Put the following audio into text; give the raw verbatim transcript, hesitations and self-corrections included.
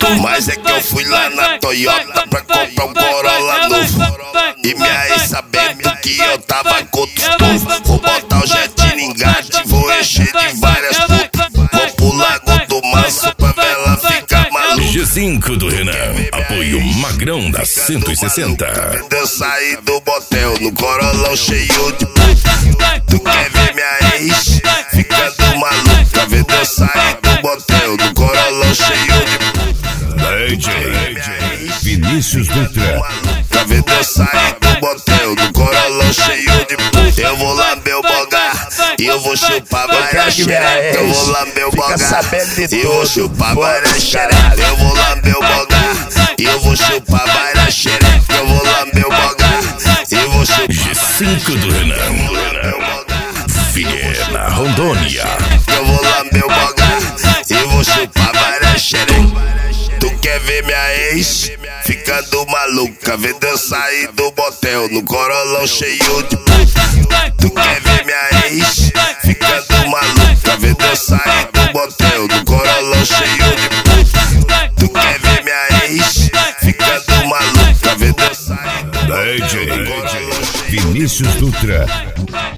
Mas é que eu fui lá na Toyota pra comprar um Corolla novo. E minha ex sabendo que eu tava com outros povos. Vou botar o jet no engate, vou encher de várias putas. Vou pro Lago do Manso pra ver ela ficar maluca. G cinco do Renan, apoio Magrão da cento e sessenta. Eu saí do motel no Corolão cheio de puta. Tu quer ver minha ex ficando maluca? Vendo eu sair do motel no Corolão cheio de puta. D J Vinícius Dutra. Tá vendo eu sair do motel no Corolão cheio de puta. Eu vou lamber o bogar e eu vou chupar várias xereca. Eu vou lamber o bogar e eu vou chupar várias xereca. Eu vou lamber o bogar e eu vou chupar várias xereca. Eu vou lamber o bogar e eu vou chupar. G cinco do Renan, Viena, Rondônia. Eu vou lamber o bogar e eu vou chupar várias xereca. Tu quer ver minha ex ficando maluca? Vendo eu sair do motel no Corolão cheio de puta. Tu quer ver minha ex ficando maluca? Vendo eu sair do motel no Corolão cheio de puta. Tu quer ver minha ex ficando maluca? Vendo eu sair do motel no Corolão cheio de puta. Vinícius Dutra.